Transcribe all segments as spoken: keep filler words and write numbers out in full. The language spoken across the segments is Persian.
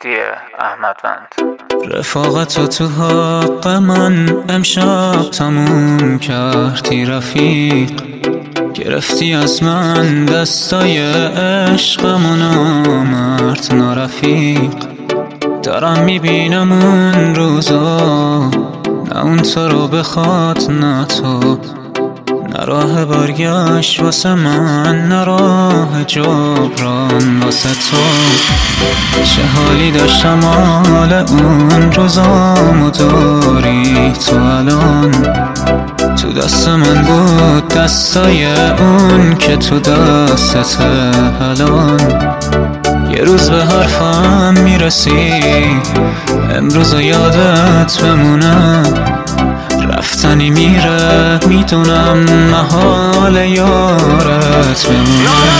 مهدی احمدوند. رفاقت تو حق من امشب تموم کردی رفیق، گرفتی از من دستای عشقم و نامرد نارفیق. دارم میبینم اون روزا، نه اون تو رو بخواد نه تو، نه راه برگشت واسه من نه راه جبران واسه تو. چه حالی داشتم حال اون روزامو داری تو الان، تو دست من بود دستای اون که تو دستت الان. یه روز به حرفم میرسی امروز یادت بمونه، رفتنی میره میدونم محال یارت بمونه.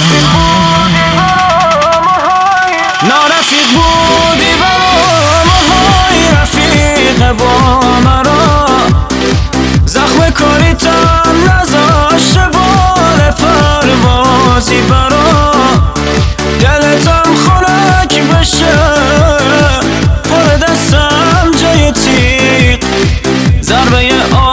نارفیق بودی برام های رفیق با مرا، زخم کاریتم نذاشته بال پروازی برا، دلتم خنک بشه پر دستم جای تیغ، ضربه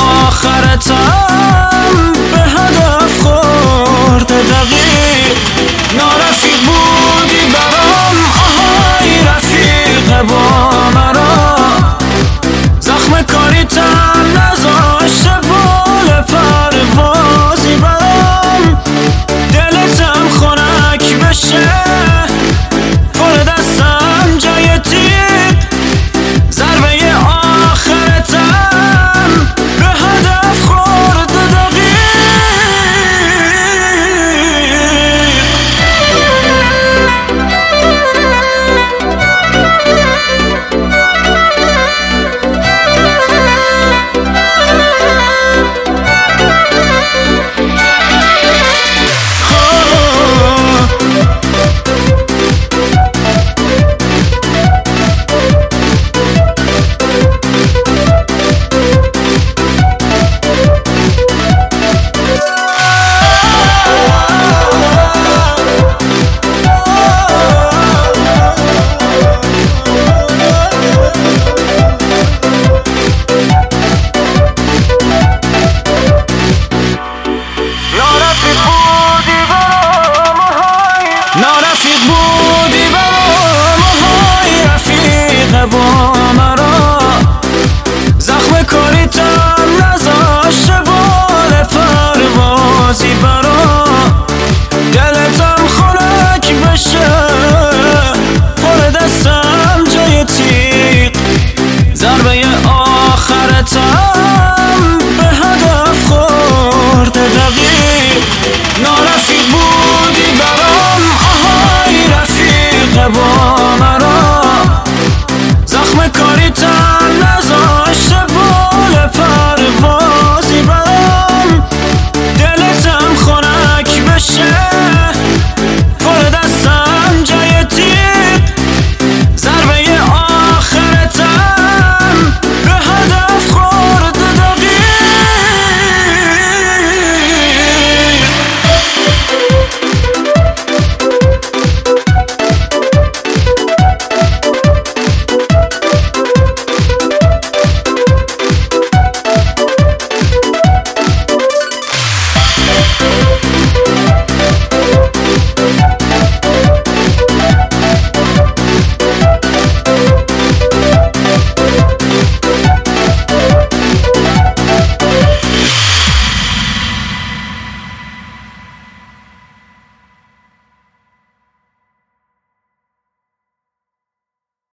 آخرتم به هدف خورده دقیق. نارفیق بودی برام آهای رفیق با مرا، زخم کاریتم نذاشته بال پروازی برام، دلتم خنک بشه پر دستم جای تیغ، ضربه آخرتم به هدف خورده دقیق. نارفیق بودی برام های رفیق با مرا، زخم کاریتم نذاشته بال پروازی برا، دلتم خنک بشه پر دستم جای تیغ، ضربه آخرتم به هدف خورده دقیق. نارفیق بودی برام آهای رفیق با مرا، زخم کاریتم